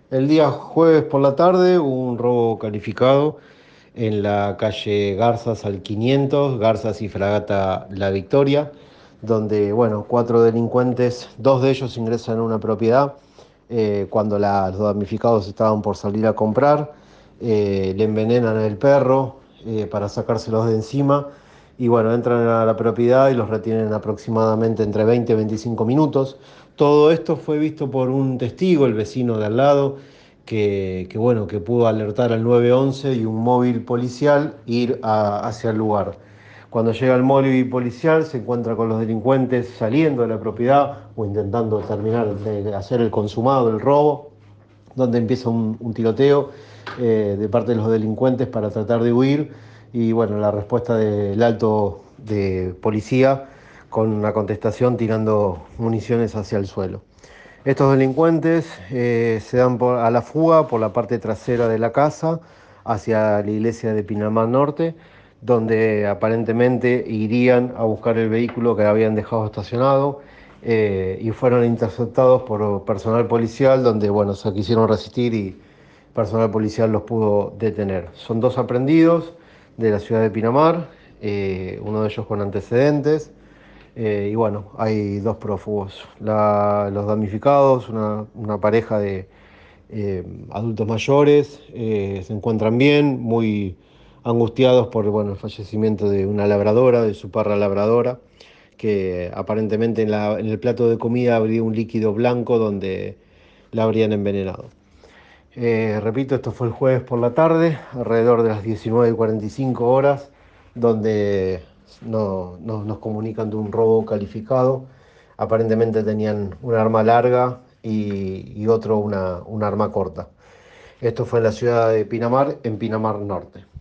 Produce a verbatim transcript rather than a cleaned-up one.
El día jueves por la tarde hubo un robo calificado en la calle Garzas al quinientos, Garzas y Fragata La Victoria, donde, bueno, cuatro delincuentes, dos de ellos ingresan a una propiedad eh, cuando la- los damnificados estaban por salir a comprar, eh, le envenenan el perro eh, para sacárselos de encima y, bueno, entran a la propiedad y los retienen aproximadamente entre veinte y veinticinco minutos. Todo esto fue visto por un testigo, el vecino de al lado, que, que, bueno, que pudo alertar al nueve once y un móvil policial ir a- hacia el lugar. Cuando llega el móvil policial se encuentra con los delincuentes saliendo de la propiedad o intentando terminar de hacer el consumado, el robo, donde empieza un, un tiroteo eh, de parte de los delincuentes para tratar de huir y, bueno, la respuesta del alto de policía con una contestación tirando municiones hacia el suelo. Estos delincuentes eh, se dan por- a la fuga por la parte trasera de la casa hacia la iglesia de Pinamar Norte, donde aparentemente irían a buscar el vehículo que habían dejado estacionado eh, y fueron interceptados por personal policial, donde, bueno, se quisieron resistir y personal policial los pudo detener. Son dos aprendidos de la ciudad de Pinamar, eh, uno de ellos con antecedentes. Eh, y, bueno, hay dos prófugos. La- los damnificados, una, una pareja de eh, adultos mayores, eh, se encuentran bien, muy angustiados por, bueno, el fallecimiento de una labradora, de su parra labradora, que aparentemente en, la- en el plato de comida habría un líquido blanco donde la habrían envenenado. Eh, repito, esto fue el jueves por la tarde, alrededor de las diecinueve y cuarenta y cinco horas, donde no- no- nos comunican de un robo calificado. Aparentemente tenían un arma larga y, y otro una, un arma corta. Esto fue en la ciudad de Pinamar, en Pinamar Norte.